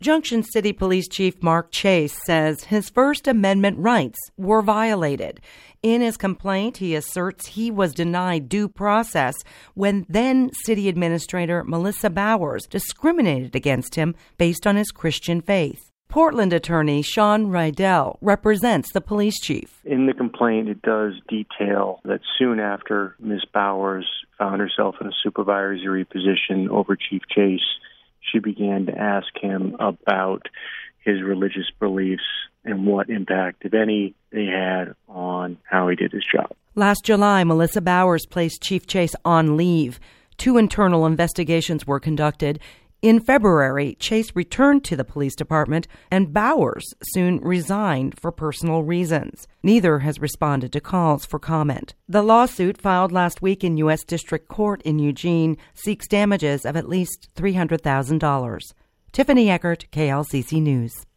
Junction City Police Chief Mark Chase says his First Amendment rights were violated. In his complaint, he asserts he was denied due process when then City Administrator Melissa Bowers discriminated against him based on his Christian faith. Portland attorney Sean Rydell represents the police chief. In the complaint, it does detail that soon after Ms. Bowers found herself in a supervisory position over Chief Chase, she began to ask him about his religious beliefs and what impact, if any, they had on how he did his job. Last July, Melissa Bowers placed Chief Chase on leave. 2 internal investigations were conducted. In February, Chase returned to the police department, and Bowers soon resigned for personal reasons. Neither has responded to calls for comment. The lawsuit filed last week in U.S. District Court in Eugene seeks damages of at least $300,000. Tiffany Eckert, KLCC News.